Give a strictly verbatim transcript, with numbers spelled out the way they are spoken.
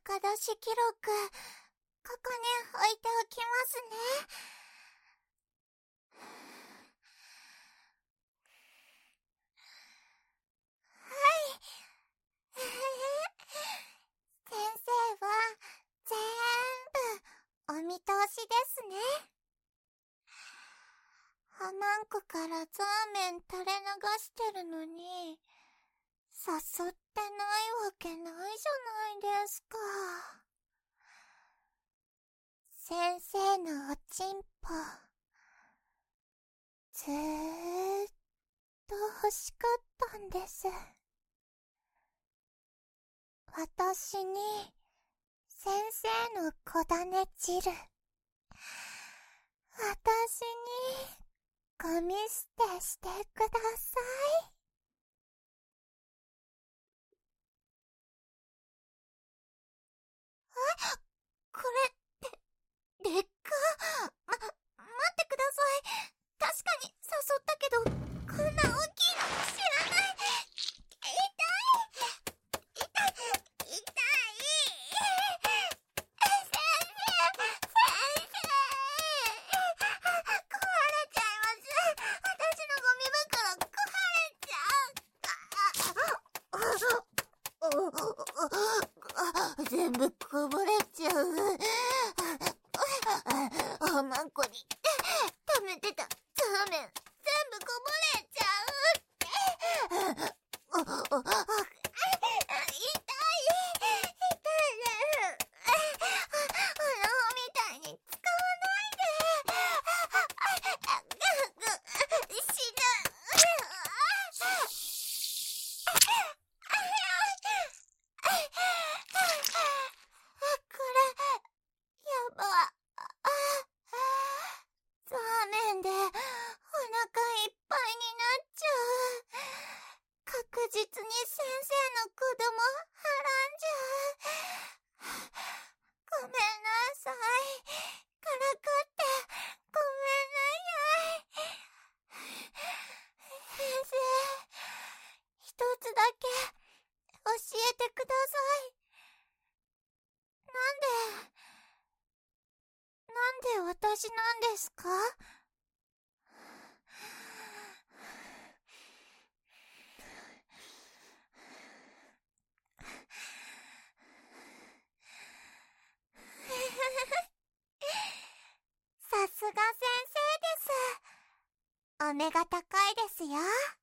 高出し記録、ここに置いておきますね。はい。先生は全部お見通しですね。ハマンクからザーメン垂れ流してるのに、誘ってないわけないじゃないですか。先生のおちんぽ、ずーっと欲しかったんです。私に、先生の小種汁、私に、ゴミ捨てしてください。え？これって、劣化？ま、待ってください。確かに誘ったけど、こんな大きいの知らない。痛い。痛い。痛い。先生、先生。壊れちゃいます。私のゴミ袋壊れちゃう。全部こぼれちゃう。ハマンコに溜めてたザーメン全部こぼれちゃうって。おおお痛い痛いです。アホみたいに使わないで。死ぬ。これやば。ザーメンでお腹いっぱいになっちゃう。確実に先生の子供はらんじゃう。ごめんなさい。からかってごめんなさい。先生、一つだけ教えてください。なんでなんで私なんですか？さすが先生です。お目が高いですよ。